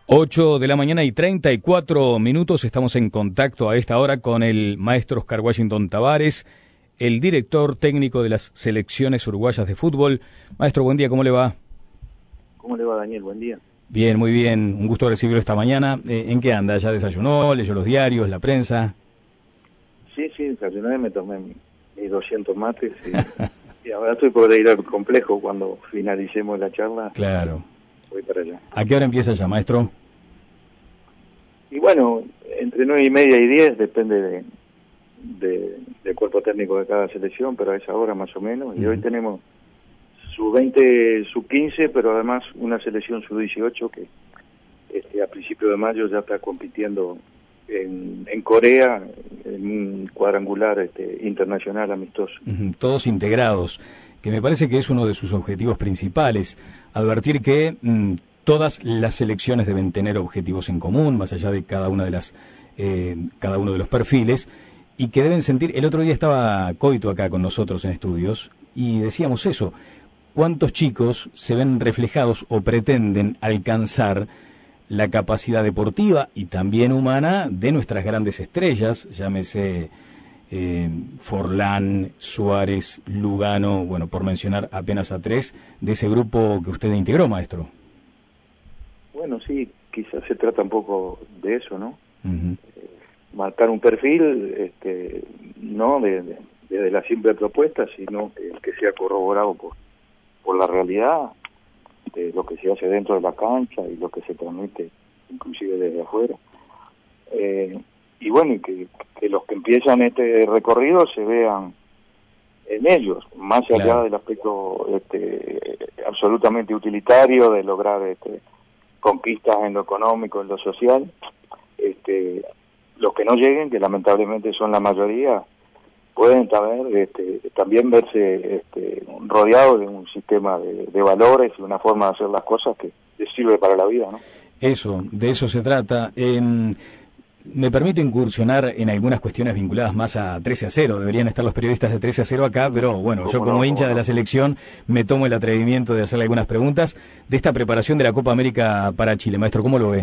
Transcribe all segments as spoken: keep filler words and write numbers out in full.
ocho de la mañana y treinta y cuatro minutos, estamos en contacto a esta hora con el maestro Oscar Washington Tavares, el director técnico de las selecciones uruguayas de fútbol. Maestro, buen día, ¿cómo le va? ¿Cómo le va, Daniel? Buen día. Bien, muy bien, un gusto recibirlo esta mañana. Eh, ¿En qué anda? ¿Ya desayunó? ¿Leyó los diarios, la prensa? Sí, sí, desayuné, me tomé mis doscientos mates y, y ahora estoy por ir al complejo cuando finalicemos la charla. Claro. Voy para allá. ¿A qué hora empieza ya, maestro? Y bueno, entre nueve y media y diez, depende de, de, del cuerpo técnico de cada selección, pero a esa hora más o menos. Y uh-huh. Hoy tenemos sub veinte, sub quince, pero además una selección sub dieciocho que este, a principios de mayo ya está compitiendo en, en Corea en un cuadrangular este, internacional amistoso. Uh-huh. Todos integrados, que me parece que es uno de sus objetivos principales, advertir que mmm, todas las selecciones deben tener objetivos en común, más allá de cada una de las eh, cada uno de los perfiles, y que deben sentir. El otro día estaba Coito acá con nosotros en estudios y decíamos eso: cuántos chicos se ven reflejados o pretenden alcanzar la capacidad deportiva y también humana de nuestras grandes estrellas, llámese Eh, Forlán, Suárez, Lugano, bueno, por mencionar apenas a tres, de ese grupo que usted integró, maestro. Bueno, sí, quizás se trata un poco de eso, ¿no? Uh-huh. Eh, marcar un perfil, este, no de, de, de la simple propuesta, sino que, que sea corroborado por, por la realidad de lo que se hace dentro de la cancha y lo que se transmite inclusive desde afuera. Eh, y bueno, y que, que los que empiezan este recorrido se vean en ellos, más allá claro. del aspecto este, absolutamente utilitario de lograr este, conquistas en lo económico, en lo social. Este, los que no lleguen, que lamentablemente son la mayoría, pueden también, este, también verse este, rodeados de un sistema de, de valores y una forma de hacer las cosas que les sirve para la vida, ¿no? Eso, de eso se trata. Eh, Me permito incursionar en algunas cuestiones vinculadas más a trece a cero. Deberían estar los periodistas de trece a cero acá, pero bueno, yo como no, hincha de la selección me tomo el atrevimiento de hacerle algunas preguntas de esta preparación de la Copa América para Chile. Maestro, ¿cómo lo ve?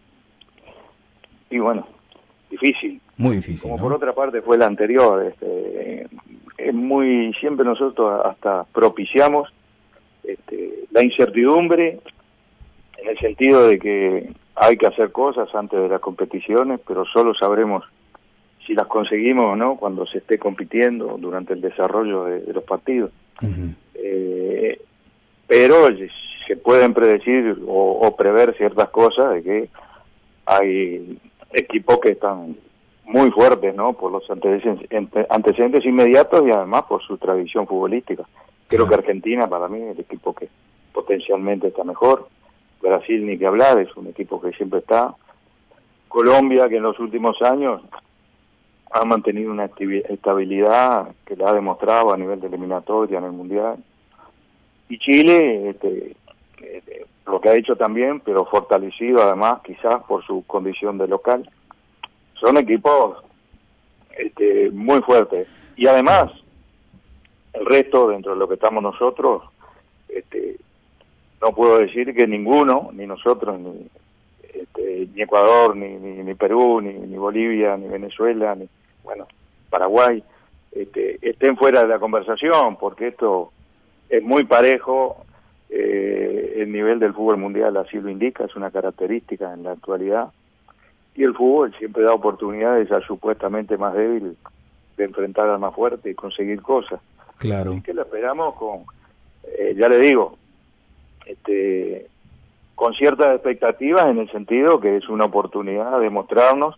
Y bueno, difícil. Muy difícil, Como ¿no? Por otra parte fue la anterior. Este, es muy, siempre nosotros hasta propiciamos este, la incertidumbre en el sentido de que hay que hacer cosas antes de las competiciones, pero solo sabremos si las conseguimos o no cuando se esté compitiendo durante el desarrollo de, de los partidos. Uh-huh. Eh, pero se pueden predecir o, o prever ciertas cosas de que hay equipos que están muy fuertes, ¿no? Por los antecedentes, antecedentes inmediatos y además por su tradición futbolística. Creo uh-huh. que Argentina para mí es el equipo que potencialmente está mejor. Brasil ni que hablar, es un equipo que siempre está. Colombia, que en los últimos años ha mantenido una estabilidad que la ha demostrado a nivel de eliminatoria en el Mundial. Y Chile, este, este, lo que ha hecho también, pero fortalecido además quizás por su condición de local. Son equipos este, muy fuertes. Y además, el resto, dentro de lo que estamos nosotros, este, no puedo decir que ninguno, ni nosotros, ni, este, ni Ecuador, ni, ni, ni Perú, ni, ni Bolivia, ni Venezuela, ni bueno, Paraguay, este, estén fuera de la conversación, porque esto es muy parejo, eh, el nivel del fútbol mundial así lo indica, es una característica en la actualidad, y el fútbol siempre da oportunidades al supuestamente más débil de enfrentar al más fuerte y conseguir cosas. Claro. Así que lo esperamos con, eh, ya le digo, Este, con ciertas expectativas en el sentido que es una oportunidad de mostrarnos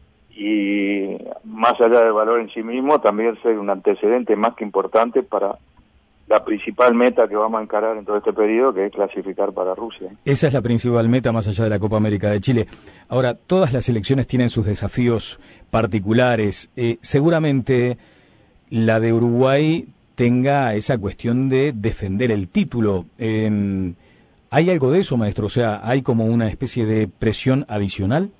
y más allá del valor en sí mismo también ser un antecedente más que importante para la principal meta que vamos a encarar en todo este periodo, que es clasificar para Rusia. Esa es la principal meta más allá de la Copa América de Chile. Ahora, todas las selecciones tienen sus desafíos particulares. Eh, seguramente la de Uruguay tenga esa cuestión de defender el título. Eh, ¿Hay algo de eso, maestro? O sea, ¿hay como una especie de presión adicional?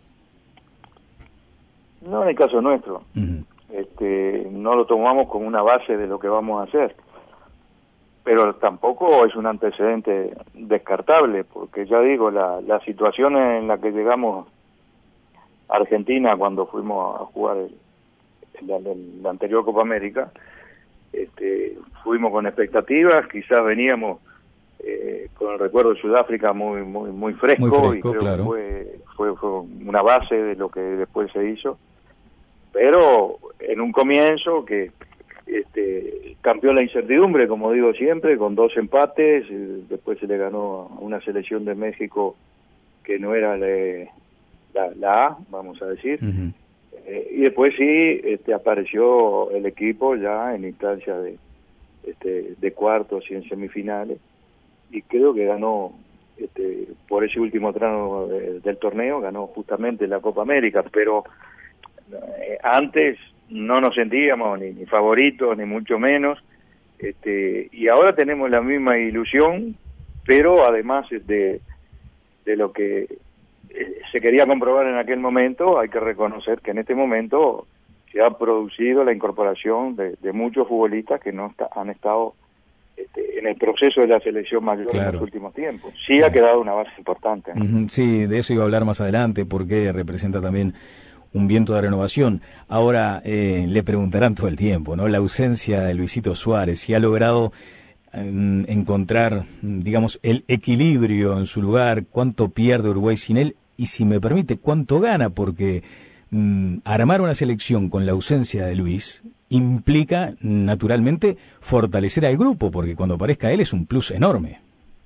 No en el caso nuestro. Uh-huh. Este, no lo tomamos como una base de lo que vamos a hacer. pero tampoco es un antecedente descartable, porque ya digo, la, la situación en la que llegamos a Argentina cuando fuimos a jugar el, el, el, la anterior Copa América, este, fuimos con expectativas, quizás veníamos eh, con el recuerdo de Sudáfrica muy muy muy fresco, muy fresco y creo claro. que fue, fue, fue una base de lo que después se hizo, pero en un comienzo que este, cambió la incertidumbre, como digo siempre, con dos empates, eh, después se le ganó a una selección de México que no era le, la, la A, vamos a decir, uh-huh. eh, y después sí este, apareció el equipo ya en instancia de, este, de cuartos y en semifinales, y creo que ganó, este, por ese último tramo de, del torneo, ganó justamente la Copa América, pero eh, antes no nos sentíamos ni, ni favoritos, ni mucho menos, este, y ahora tenemos la misma ilusión, pero además de, de lo que eh, se quería comprobar en aquel momento, hay que reconocer que en este momento se ha producido la incorporación de, de muchos futbolistas que no está, han estado este, en el proceso de la selección mayor claro. en los últimos tiempos. Sí, sí ha quedado una base importante, ¿no? Uh-huh. Sí, de eso iba a hablar más adelante, porque representa también un viento de renovación. Ahora eh, le preguntarán todo el tiempo, ¿no? La ausencia de Luisito Suárez, si ha logrado eh, encontrar, digamos, el equilibrio en su lugar, cuánto pierde Uruguay sin él, y si me permite, cuánto gana, porque mm, armar una selección con la ausencia de Luis implica, naturalmente, fortalecer al grupo, porque cuando aparezca él es un plus enorme.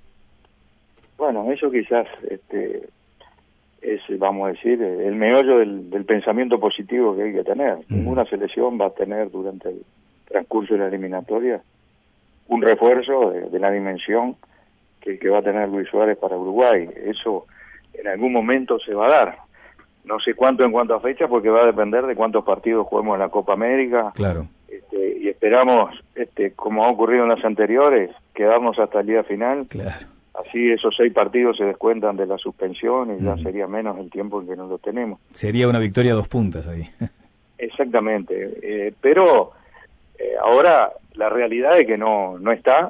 Bueno, eso quizás este, es, vamos a decir, el meollo del, del pensamiento positivo que hay que tener. Mm. Ninguna selección va a tener durante el transcurso de la eliminatoria un refuerzo de, de la dimensión que, que va a tener Luis Suárez para Uruguay. Eso en algún momento se va a dar. No sé cuánto en cuanto a fecha, porque va a depender de cuántos partidos juguemos en la Copa América. Claro. Este, y esperamos, este, como ha ocurrido en las anteriores, quedarnos hasta el día final. Claro. Así esos seis partidos se descuentan de la suspensión y ya mm. sería menos el tiempo en que no lo tenemos. Sería una victoria a dos puntas ahí. Exactamente. Eh, pero eh, ahora la realidad es que no, no está,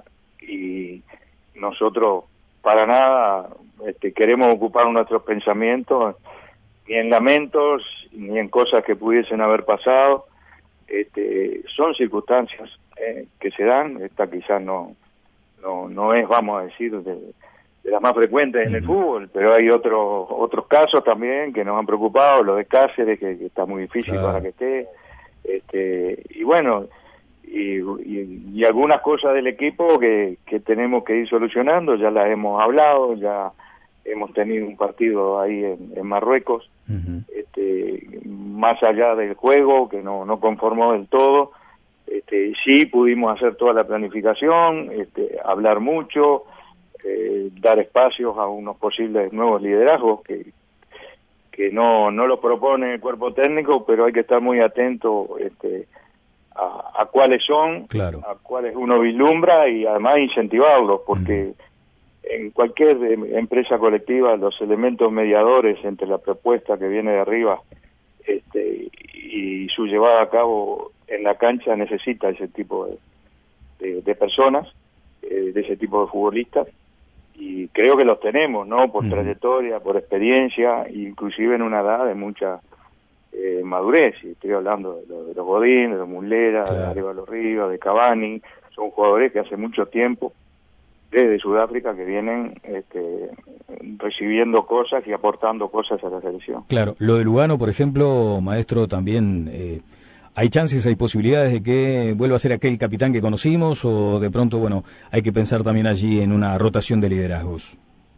y nosotros para nada este, queremos ocupar nuestros pensamientos ni en lamentos, ni en cosas que pudiesen haber pasado. Este, son circunstancias eh, que se dan. Esta quizás no no no es, vamos a decir, de, de las más frecuentes en el fútbol, pero hay otros otros casos también que nos han preocupado, lo de Cáceres, que, que está muy difícil claro. para que esté, este, y bueno, y, y, y algunas cosas del equipo que, que tenemos que ir solucionando, ya las hemos hablado, ya hemos tenido un partido ahí en, en Marruecos, uh-huh. este, más allá del juego, que no, no conformó del todo, este, sí pudimos hacer toda la planificación, este, hablar mucho, eh, dar espacios a unos posibles nuevos liderazgos que, que no, no lo propone el cuerpo técnico, pero hay que estar muy atento este, a, a cuáles son, claro. a cuáles uno vislumbra, y además incentivarlos, porque uh-huh. en cualquier empresa colectiva los elementos mediadores entre la propuesta que viene de arriba este, y su llevada a cabo en la cancha necesita ese tipo de, de, de personas, eh, de ese tipo de futbolistas, y creo que los tenemos, ¿no? Por uh-huh. trayectoria, por experiencia, inclusive en una edad de mucha eh, madurez. Y estoy hablando de, lo, de los Godín, de los Muslera, claro. de Arévalo Rivas, de Cavani. Son jugadores que hace mucho tiempo desde Sudáfrica que vienen este, recibiendo cosas y aportando cosas a la selección. Claro, lo de Lugano, por ejemplo, maestro, también eh, hay chances, hay posibilidades de que vuelva a ser aquel capitán que conocimos, o de pronto, bueno, hay que pensar también allí en una rotación de liderazgos.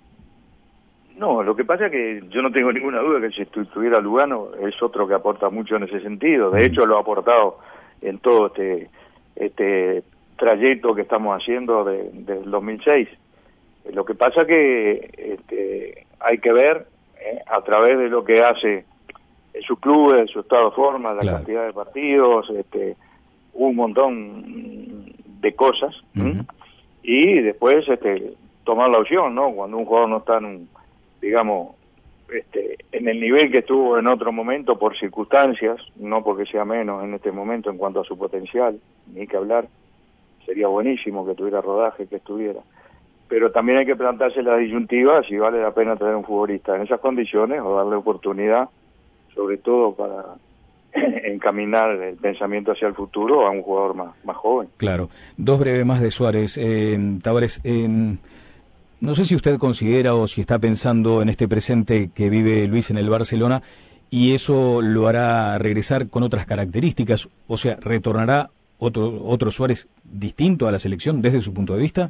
No, lo que pasa es que yo no tengo ninguna duda que si estuviera Lugano es otro que aporta mucho en ese sentido. De mm. hecho, lo ha aportado en todo este este trayecto que estamos haciendo de, del dos mil seis. Lo que pasa que este, hay que ver eh, a través de lo que hace en su club, en su estado de forma, la claro. cantidad de partidos, este, un montón de cosas, uh-huh. y después este, tomar la opción, ¿no? Cuando un jugador no está en un, digamos, este, en el nivel que estuvo en otro momento por circunstancias, no porque sea menos en este momento en cuanto a su potencial, ni que hablar, sería buenísimo que tuviera rodaje, que estuviera. Pero también hay que plantarse la disyuntiva si vale la pena tener un futbolista en esas condiciones o darle oportunidad, sobre todo para encaminar el pensamiento hacia el futuro a un jugador más, más joven. Claro. Dos breves más de Suárez. Eh, Tavares, eh, no sé si usted considera o si está pensando en este presente que vive Luis en el Barcelona y eso lo hará regresar con otras características, o sea, ¿retornará otro, otro Suárez distinto a la selección desde su punto de vista?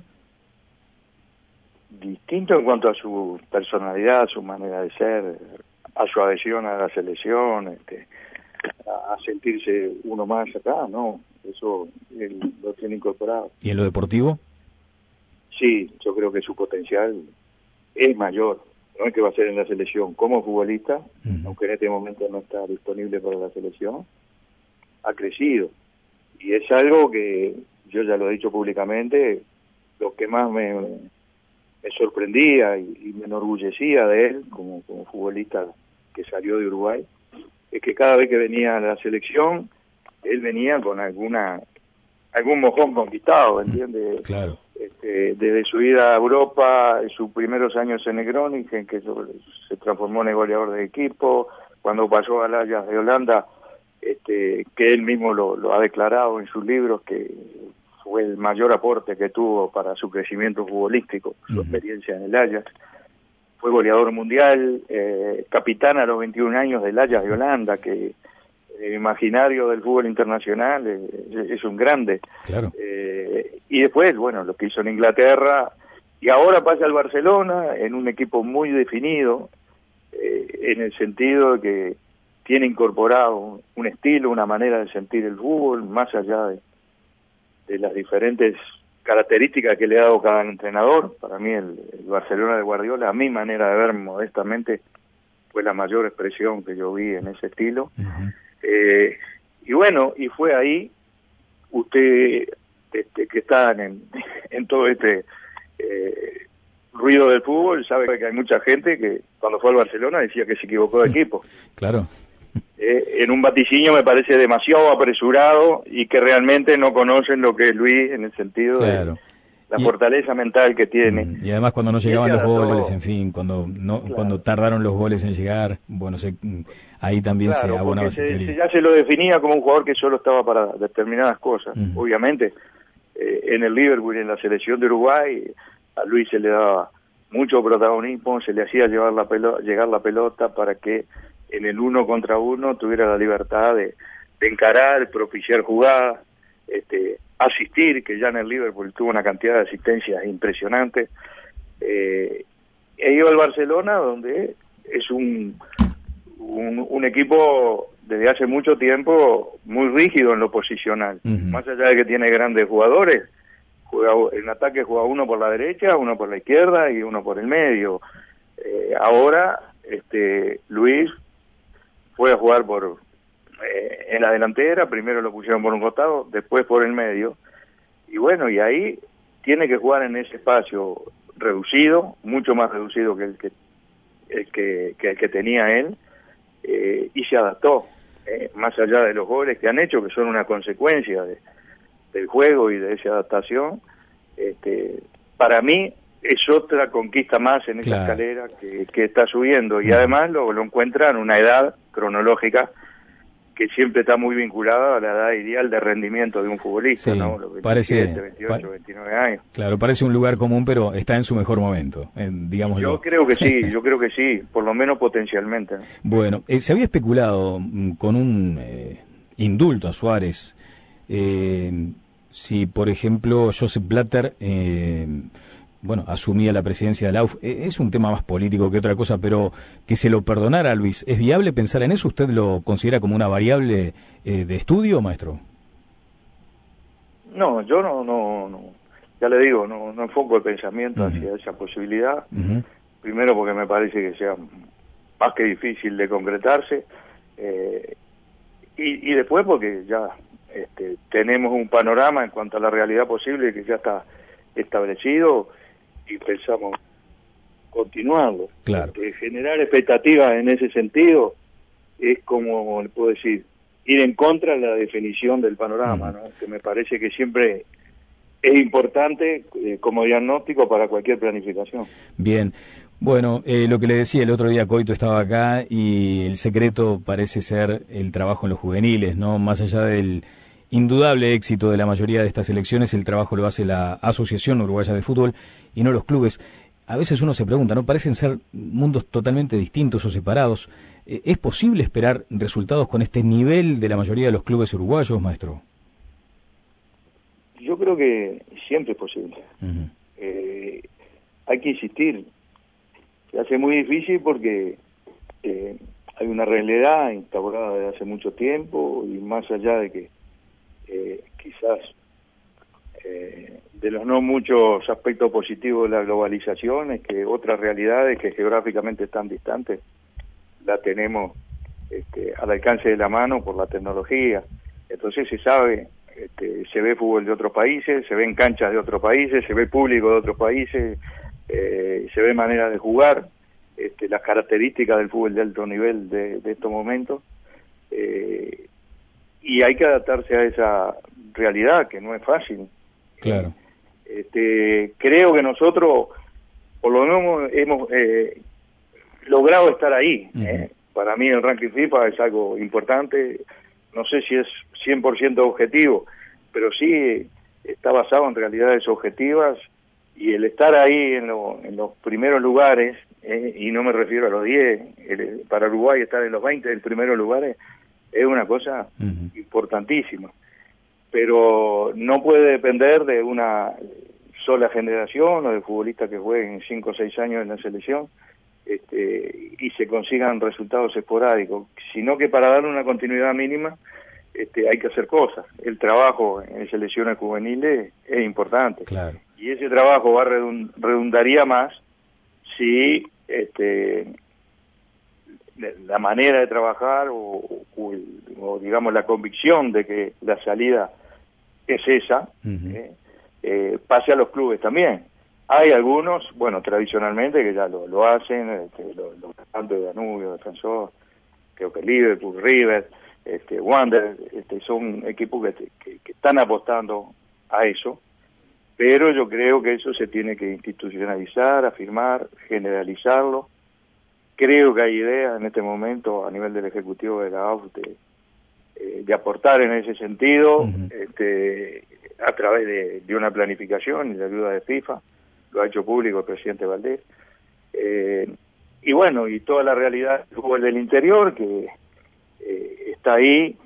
Distinto en cuanto a su personalidad, a su manera de ser, a su adhesión a la selección, este, a sentirse uno más acá, ¿no? Eso él lo tiene incorporado. ¿Y en lo deportivo? Sí, yo creo que su potencial es mayor. No es que va a ser en la selección como futbolista, uh-huh. aunque en este momento no está disponible para la selección, ha crecido. Y es algo que yo ya lo he dicho públicamente, lo que más me, me sorprendía y, y me enorgullecía de él como, como futbolista que salió de Uruguay, es que cada vez que venía a la selección, él venía con alguna algún mojón conquistado, ¿entiendes? Claro. Este, desde su ida a Europa, sus primeros años en el Groningen, que se transformó en el goleador de equipo, cuando pasó al Ajax de Holanda, este, que él mismo lo, lo ha declarado en sus libros, que fue el mayor aporte que tuvo para su crecimiento futbolístico, su uh-huh. experiencia en el Ajax. Fue goleador mundial, eh, capitán a los veintiún años del Ajax de Holanda, que el imaginario del fútbol internacional es, es un grande. Claro. Eh, y después, bueno, lo que hizo en Inglaterra, y ahora pasa al Barcelona en un equipo muy definido, eh, en el sentido de que tiene incorporado un, un estilo, una manera de sentir el fútbol, más allá de, de las diferentes características que le ha dado cada entrenador. Para mí el, el Barcelona de Guardiola, a mi manera de ver modestamente, fue la mayor expresión que yo vi en ese estilo. Uh-huh. Eh, y bueno, y fue ahí, usted este, que está en, en todo este eh, ruido del fútbol, sabe que hay mucha gente que cuando fue al Barcelona decía que se equivocó de equipo. Claro. Eh, en un vaticinio me parece demasiado apresurado y que realmente no conocen lo que es Luis en el sentido claro. de la y, fortaleza mental que tiene. Y además cuando no llegaban los goles, en fin, cuando no claro. cuando tardaron los goles en llegar, bueno, se, ahí también claro, se abonaba esa teoría. Se, ya se lo definía como un jugador que solo estaba para determinadas cosas. Uh-huh. Obviamente, eh, en el Liverpool, en la selección de Uruguay, a Luis se le daba mucho protagonismo, se le hacía llevar la pelota, llegar la pelota para que en el uno contra uno tuviera la libertad de, de encarar, propiciar jugadas, este, asistir, que ya en el Liverpool tuvo una cantidad de asistencias impresionantes. Eh, e iba al Barcelona, donde es un, un, un equipo desde hace mucho tiempo muy rígido en lo posicional. Uh-huh. Más allá de que tiene grandes jugadores, juega, en ataque juega uno por la derecha, uno por la izquierda y uno por el medio. Eh, ahora, este, Luis fue a jugar por eh, en la delantera, primero lo pusieron por un costado, después por el medio, y bueno, y ahí tiene que jugar en ese espacio reducido, mucho más reducido que el que el que, que, el que tenía él, eh, y se adaptó, eh, más allá de los goles que han hecho, que son una consecuencia de, del juego y de esa adaptación. Este, para mí es otra conquista más en esa claro. escalera que, que está subiendo, y además lo, lo encuentra en una edad cronológica que siempre está muy vinculada a la edad ideal de rendimiento de un futbolista, sí, ¿no? Los veintisiete, parece, veintiocho, veintinueve años. Claro, parece un lugar común, pero está en su mejor momento, eh, digámoslo. Yo creo que sí, yo creo que sí, por lo menos potencialmente. Bueno, eh, se había especulado mm, con un eh, indulto a Suárez, eh, si por ejemplo Josep Blatter eh, bueno, asumía la presidencia de la U F. Es un tema más político que otra cosa, pero que se lo perdonara a Luis, ¿es viable pensar en eso? ¿Usted lo considera como una variable eh, de estudio, maestro? No, yo no, no, no. Ya le digo, no, no enfoco el pensamiento uh-huh. hacia esa posibilidad. Uh-huh. Primero porque me parece que sea más que difícil de concretarse. Eh, y, y después porque ya este, tenemos un panorama en cuanto a la realidad posible que ya está establecido y pensamos continuarlo. Claro. Porque generar expectativas en ese sentido es como, le puedo decir, ir en contra de la definición del panorama, uh-huh. ¿no? Que me parece que siempre es importante eh, como diagnóstico para cualquier planificación. Bien. Bueno, eh, lo que le decía el otro día, Coito estaba acá y el secreto parece ser el trabajo en los juveniles, ¿no? Más allá del indudable éxito de la mayoría de estas selecciones, el trabajo lo hace la Asociación Uruguaya de Fútbol y no los clubes. A veces uno se pregunta, ¿no? Parecen ser mundos totalmente distintos o separados. Eh, ¿Es posible esperar resultados con este nivel de la mayoría de los clubes uruguayos, maestro? Yo creo que siempre es posible. Uh-huh. Eh, hay que insistir. Se hace muy difícil porque eh, hay una realidad instaurada desde hace mucho tiempo y más allá de que eh, quizás eh, de los no muchos aspectos positivos de la globalización es que otras realidades que geográficamente están distantes la tenemos este, al alcance de la mano por la tecnología. Entonces se sabe, este, se ve fútbol de otros países, se ven canchas de otros países, se ve público de otros países, eh, se ve manera de jugar, este, las características del fútbol de alto nivel de, de estos momentos, eh, y hay que adaptarse a esa realidad que no es fácil. Claro. Este, creo que nosotros por lo menos hemos eh, logrado estar ahí. Uh-huh. eh. Para mí el ranking FIFA es algo importante, no sé si es cien por ciento objetivo, pero sí está basado en realidades objetivas, y el estar ahí en, lo, en los primeros lugares, eh, y no me refiero a los diez, el, para Uruguay estar en los veinte del primeros lugares es una cosa uh-huh. importantísima, pero no puede depender de una sola generación o de futbolistas que jueguen cinco o seis años en la selección este, y se consigan resultados esporádicos, sino que para darle una continuidad mínima este, hay que hacer cosas. El trabajo en selecciones juveniles es importante. Claro. Y ese trabajo va a redund- redundaría más si este, la manera de trabajar o, o, el, o digamos la convicción de que la salida es esa, uh-huh. eh, eh, pase a los clubes también. Hay algunos, bueno, tradicionalmente que ya lo, lo hacen, este, los lo, tanto de Danubio, Defensor, creo que Liverpool, River, este, Wander, este, son equipos que, que, que están apostando a eso, pero yo creo que eso se tiene que institucionalizar, afirmar, generalizarlo. Creo que hay ideas en este momento a nivel del Ejecutivo de la A U F de, eh, de aportar en ese sentido, uh-huh. este, a través de, de una planificación y de ayuda de FIFA. Lo ha hecho público el presidente Valdés. Eh, y bueno, y toda la realidad del fútbol del interior que eh, está ahí.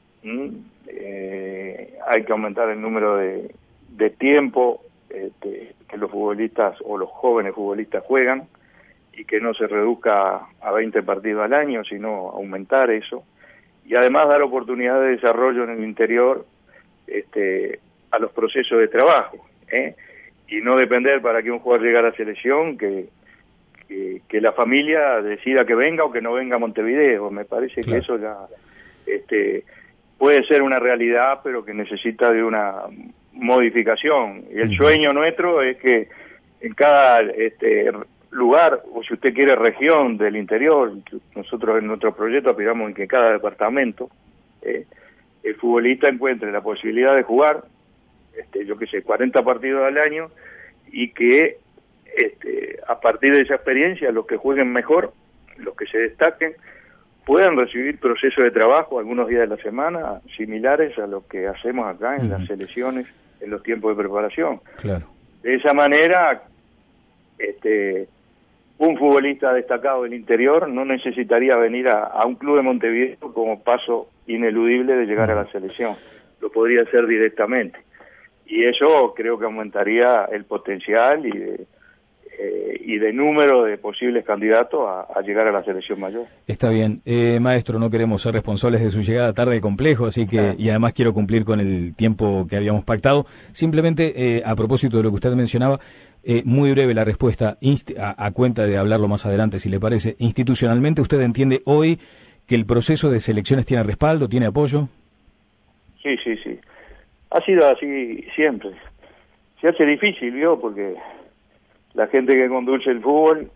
Eh, hay que aumentar el número de, de tiempo este, que los futbolistas o los jóvenes futbolistas juegan, y que no se reduzca a veinte partidos al año, sino aumentar eso, y además dar oportunidad de desarrollo en el interior este, a los procesos de trabajo, ¿eh? Y no depender para que un jugador llegue a la selección que, que, que la familia decida que venga o que no venga a Montevideo. Me parece claro. que eso ya este, puede ser una realidad, pero que necesita de una modificación. Y el uh-huh. sueño nuestro es que en cada este, lugar, o si usted quiere región del interior, nosotros en nuestro proyecto aspiramos en que cada departamento eh, el futbolista encuentre la posibilidad de jugar, este, yo qué sé, cuarenta partidos al año, y que este, a partir de esa experiencia los que jueguen mejor, los que se destaquen, puedan recibir procesos de trabajo algunos días de la semana similares a los que hacemos acá en uh-huh. las selecciones en los tiempos de preparación. Claro. De esa manera, este, un futbolista destacado del interior no necesitaría venir a, a un club de Montevideo como paso ineludible de llegar uh-huh. a la selección. Lo podría hacer directamente. Y eso creo que aumentaría el potencial y de, eh, y de número de posibles candidatos a, a llegar a la selección mayor. Está bien. Eh, maestro, no queremos ser responsables de su llegada tarde al complejo, así que, ah. y además quiero cumplir con el tiempo que habíamos pactado. Simplemente, eh, a propósito de lo que usted mencionaba, eh, muy breve la respuesta, a, a cuenta de hablarlo más adelante, si le parece. Institucionalmente, ¿usted entiende hoy que el proceso de selecciones tiene respaldo, tiene apoyo? Sí, sí, sí. Ha sido así siempre. Se hace difícil, ¿vio? Porque la gente que conduce el fútbol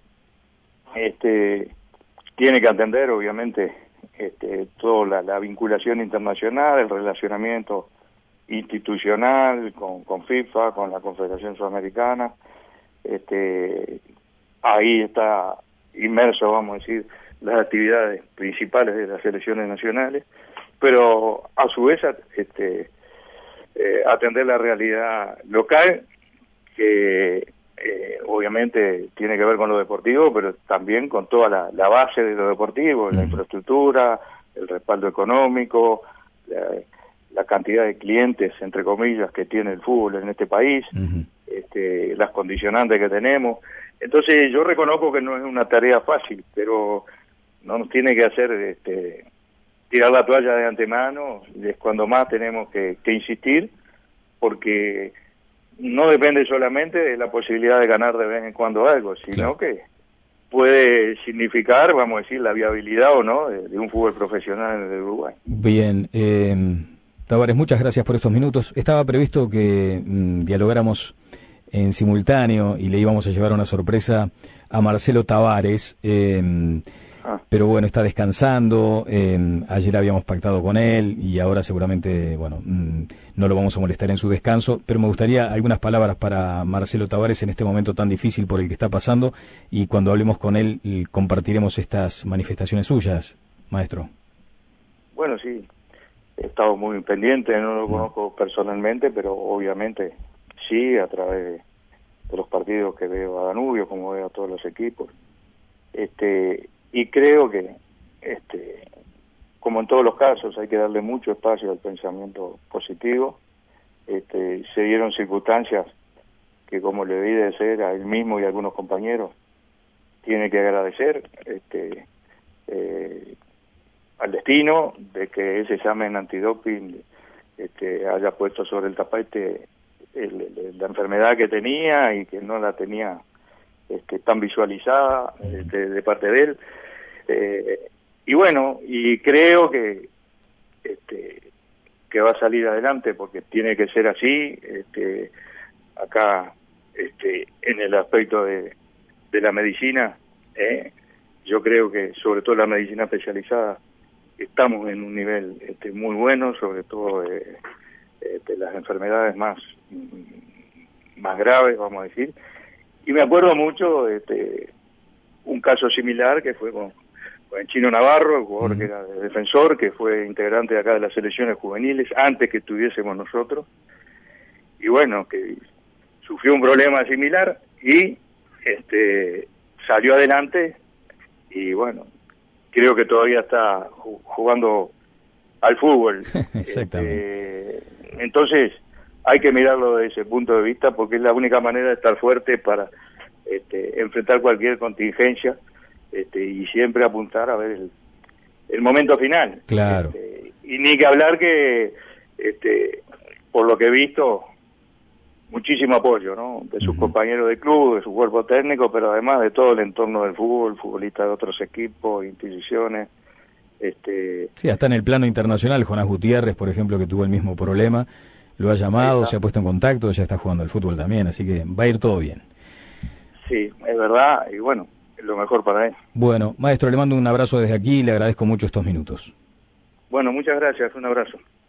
este, tiene que atender, obviamente, este, toda la, la vinculación internacional, el relacionamiento institucional, con, con FIFA, con la Confederación Sudamericana. Este, ahí está inmerso, vamos a decir, las actividades principales de las selecciones nacionales, pero a su vez este, eh, atender la realidad local, que eh, obviamente tiene que ver con lo deportivo, pero también con toda la, la base de lo deportivo, la infraestructura, el respaldo económico, la, la cantidad de clientes, entre comillas, que tiene el fútbol en este país, uh-huh. este, las condicionantes que tenemos. Entonces yo reconozco que no es una tarea fácil, pero no nos tiene que hacer este, tirar la toalla de antemano, es cuando más tenemos que, que insistir, porque no depende solamente de la posibilidad de ganar de vez en cuando algo, sino claro. que puede significar, vamos a decir, la viabilidad o no de, de un fútbol profesional en el Uruguay. Bien, eh, Tavares, muchas gracias por estos minutos. Estaba previsto que mmm, dialogáramos en simultáneo y le íbamos a llevar una sorpresa a Marcelo Tavares, eh, ah. pero bueno, está descansando, eh, ayer habíamos pactado con él y ahora seguramente, bueno, mmm, no lo vamos a molestar en su descanso, pero me gustaría algunas palabras para Marcelo Tavares en este momento tan difícil por el que está pasando, y cuando hablemos con él compartiremos estas manifestaciones suyas, maestro. Bueno, sí, he estado muy pendiente, no lo conozco no. personalmente, pero obviamente sí, a través de, de los partidos que veo a Danubio, como veo a todos los equipos, este y creo que, este como en todos los casos, hay que darle mucho espacio al pensamiento positivo. Este, se dieron circunstancias que, como le debí de ser a él mismo y a algunos compañeros, tiene que agradecer este, eh, al destino de que ese examen antidoping este, haya puesto sobre el tapete el, el, la enfermedad que tenía y que no la tenía este, tan visualizada este, de parte de él. Eh, y bueno, y creo que este, que va a salir adelante, porque tiene que ser así. Este, acá, este, en el aspecto de, de la medicina, eh, yo creo que sobre todo la medicina especializada estamos en un nivel este, muy bueno, sobre todo de, de las enfermedades más más graves, vamos a decir. Y me acuerdo mucho este, un caso similar que fue con, con el Chino Navarro, el jugador uh-huh. que era de Defensor, que fue integrante de acá de las selecciones juveniles antes que estuviésemos nosotros, y bueno, que sufrió un problema similar y este salió adelante, y bueno, creo que todavía está jugando al fútbol. Exactamente. Este, entonces hay que mirarlo desde ese punto de vista, porque es la única manera de estar fuerte para este, enfrentar cualquier contingencia, este, y siempre apuntar a ver el, el momento final. Claro. Este, y ni que hablar que, este, por lo que he visto, muchísimo apoyo, ¿no? De sus uh-huh. compañeros de club, de su cuerpo técnico, pero además de todo el entorno del fútbol, futbolistas de otros equipos, instituciones. Este... Sí, hasta en el plano internacional, Jonás Gutiérrez, por ejemplo, que tuvo el mismo problema, lo ha llamado, se ha puesto en contacto, ya está jugando al fútbol también, así que va a ir todo bien. Sí, es verdad, y bueno, es lo mejor para él. Bueno, maestro, le mando un abrazo desde aquí y le agradezco mucho estos minutos. Bueno, muchas gracias, un abrazo.